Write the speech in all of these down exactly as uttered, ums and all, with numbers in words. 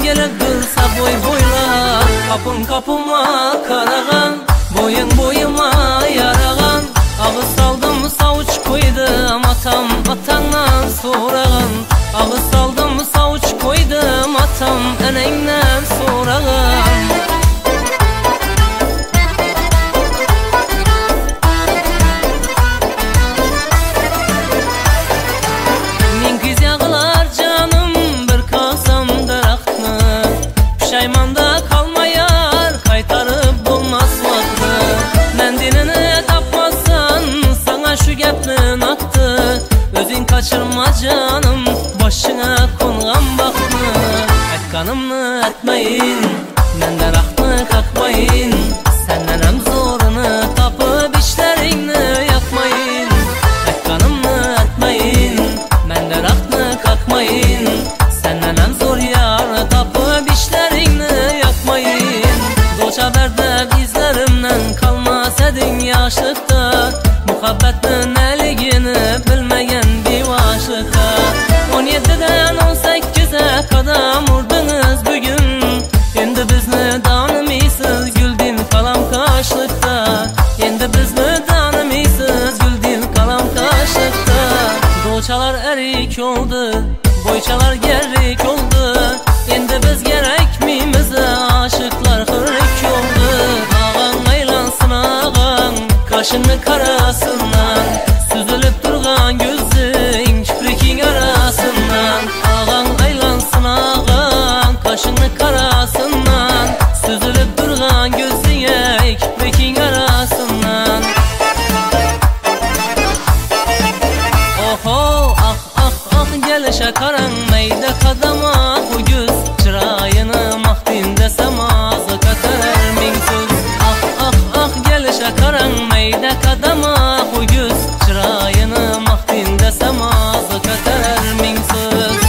gelip dursa boy boyla, kapın kapıma karagan, boyun boyuma yaragan. Ağız saldım savuç koydum atam, atandan soragan. Ağız saldım savuç koydum atam, enenden soragan. Min kız yağlar canım bir kalsam daraktını, pişaymanda kalmayar kaytarıp bulmaz vakti. Mendilini tapmazsan sana şu gepnin aktı, özün kaçırma canım başına kongan baktı. Etkanımını etmeyin, menden rahtını kakmayın, senden hem zorunu tapıp işlerini yakmayın. Etkanımını etmeyin, menden rahtını kakmayın, senden hem zor yarı tapıp işlerini yakmayın. Doça berde bizlerimden kalmaz edin yaşlıkta, muhabbetin eligini bilmeyen bir aşıkta. On yediden on sekize kadar vurdunuz bugün, endi bizni tanımaysız güldin kalam kaşlıkta. Endi bizni tanımaysız güldin kalam kaşlıkta. Doçalar erik oldu, boyçalar gerrik oldu, endi biz gerek miyimize aşıklar hırrik oldu. Ağan aylansın ağan, kaşını karasından, süzülüp durgan gözün kiprikin arasından. Ağan aylansın ağan, kaşını karasından, süzülüp durgan gözün kiprikin arasından. Oho ah ah ah gelişe karan meyde kadama bu göz, çırayını mahtin desem ağzı katar min söz. Ah ah ah gelişe karan meyde kadama bu göz, çırayını mahtin desem ağzı katar min söz.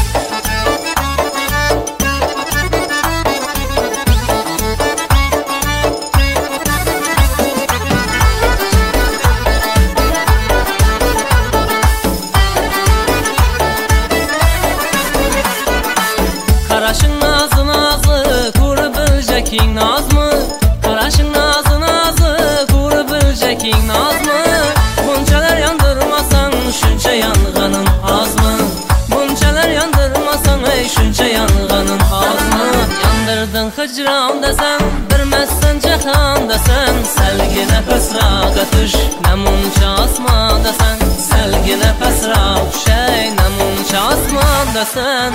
Karaşın nazı nazı kuru bilcekin naz mı? Karaşın nazı nazı kuru bilcekin naz mı? Bunçalar yandırmasan şunca yangının az mı? Bunçalar yandırmasan ey şunca yangının az mı? Yandırdın hıcran desen, bilmezsen cehan desen, selgine pesrağa düş ne munça asma desen, selgine pesrağa şey ne munça asma desen.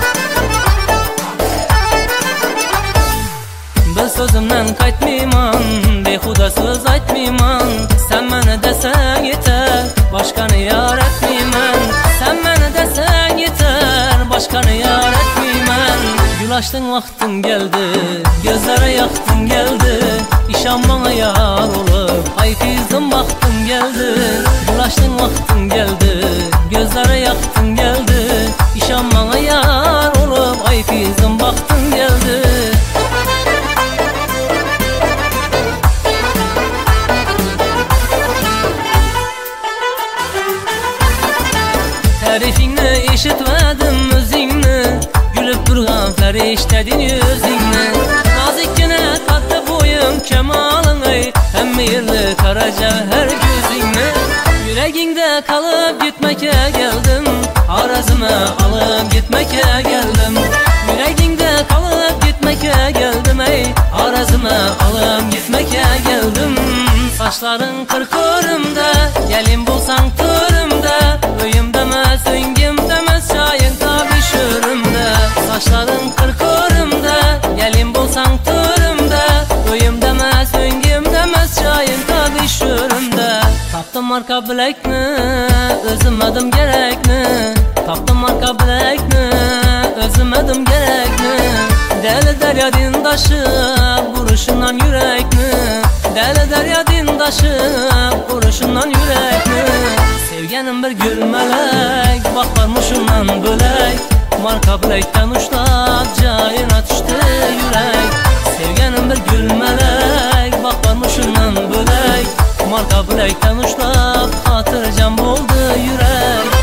Bir sözümden kaytmayman, behuda söz aytmayman, sen beni desen yeter, başkanı yar etmeymen. Sen beni desen yeter, başkanı yar etmeymen. Gül açtın vaktin geldi, gözlere yaktın geldi, işan bana yar olup ay kızım baktın geldi. Gül açtın vaktin geldi, gözlere yaktın geldi, işan bana yar olup ay kızım baktın geldi. Tarifini işitmedim özünü, gülüp durgan feriştedin yüzünü. Nazikkine kattı boyun kemalın ey, hem meyirli kara cevher gözünü. Yüreğinde kalıp gitmeke geldim, arazımı alıp gitmeke geldim. Yüreğinde kalıp gitmeke geldim ey, arazımı alıp gitmeke geldim. Saçların kırkırımda, gelin bulsan tırımda, öyüm demez, öngüm demez, çayın tabi şürümde. Saçların kırkırımda, gelin bulsan tırımda, öyüm demez, öngüm demez, çayın tabi şürümde. Taptım marka bilekni, özüm adım gerekni. Taptım marka bilekni, özüm adım gerekni. Deli derya dindaşı, vuruşundan yürekni. Deli derya dindaşı, vuruşundan yürekni. Sevgenim bir gül melek, baklarmışımdan bölek. Marka bilekten uçlap, cayına düştü yürek. Sevgenim bir gül melek, baklarmışımdan bölek. Marka bilekten uçlap, hatırcam oldu yürek.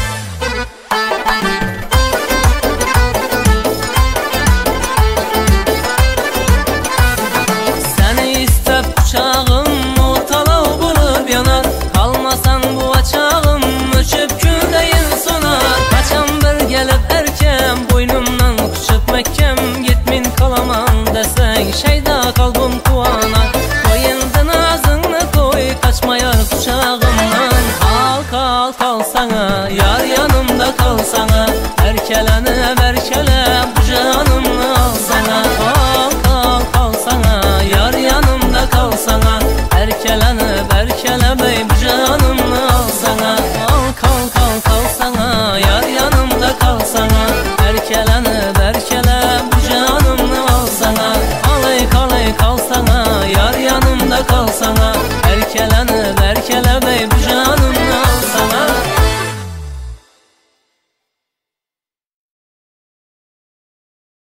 kelebeğim